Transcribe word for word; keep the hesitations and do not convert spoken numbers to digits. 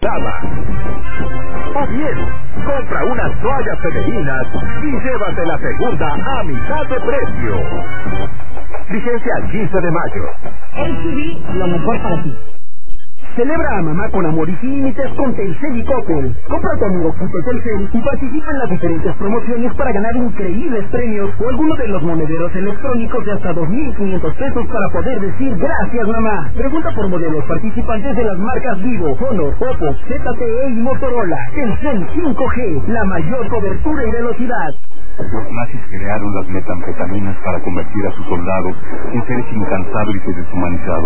O bien, compra unas toallas femeninas y llévate la segunda a mitad de precio. Vigencia al quince de mayo. H D B, lo mejor para ti. Celebra a mamá con amor y sin límites con Telcel y Coppel. Compra tu amigo punto Telcel y participa en las diferentes promociones para ganar increíbles premios o alguno de los monederos electrónicos de hasta dos mil quinientos pesos para poder decir gracias mamá. Pregunta por modelos participantes de las marcas Vivo, Honor, Oppo, Z T E y Motorola. Telcel cinco G, la mayor cobertura y velocidad. Los nazis crearon las metanfetaminas para convertir a sus soldados en seres incansables y deshumanizados.